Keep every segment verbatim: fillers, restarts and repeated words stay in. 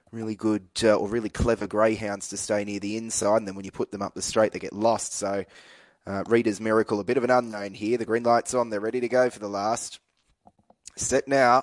Really good uh, or really clever greyhounds to stay near the inside, and then when you put them up the straight, they get lost. So uh, Reader's Miracle, a bit of an unknown here. The green light's on. They're ready to go for the last. Set now.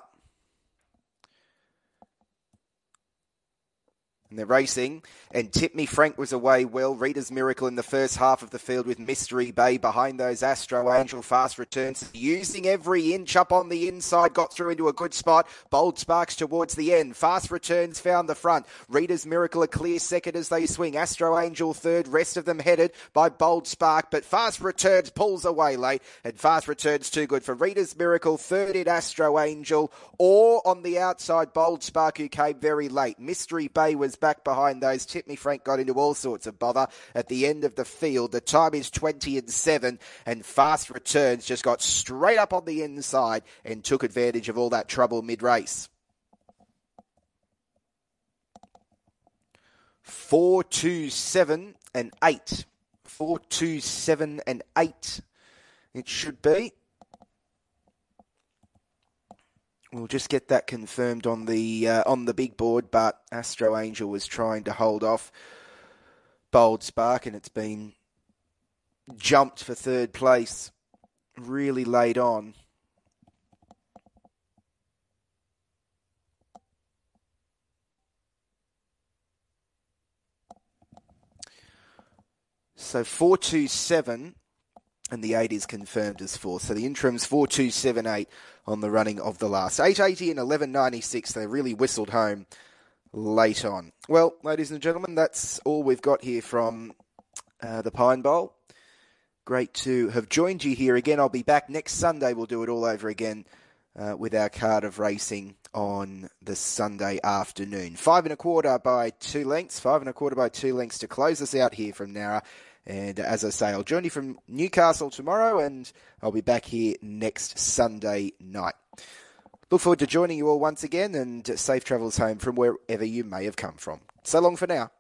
And they're racing, and Tip Me Frank was away well. Reader's Miracle in the first half of the field with Mystery Bay behind those. Astro Angel fast returns, using every inch up on the inside, got through into a good spot. Bold Sparks towards the end. Fast returns found the front. Reader's Miracle a clear second as they swing. Astro Angel third, rest of them headed by Bold Spark, but Fast Returns pulls away late, and Fast Returns too good for Reader's Miracle. Third in Astro Angel, or on the outside, Bold Spark, who came very late. Mystery Bay was back behind those. Tip Me Frank got into all sorts of bother at the end of the field. The time is twenty and seven, and Fast Returns just got straight up on the inside and took advantage of all that trouble mid-race. Four, two, seven, and eight. Four, two, seven, and eight. It should be. We'll just get that confirmed on the uh, on the big board, but Astro Angel was trying to hold off Bold Spark, and it's been jumped for third place really late on. So four two seven, and the eight is confirmed as fourth. So the interim's four two seven eight on the running of the last. eight eighty and eleven ninety-six. They really whistled home late on. Well, ladies and gentlemen, that's all we've got here from uh, the Pine Bowl. Great to have joined you here again. I'll be back next Sunday. We'll do it all over again uh, with our card of racing on the Sunday afternoon. Five and a quarter by two lengths. Five and a quarter by two lengths to close us out here from Nowra. And as I say, I'll join you from Newcastle tomorrow, and I'll be back here next Sunday night. Look forward to joining you all once again, and safe travels home from wherever you may have come from. So long for now.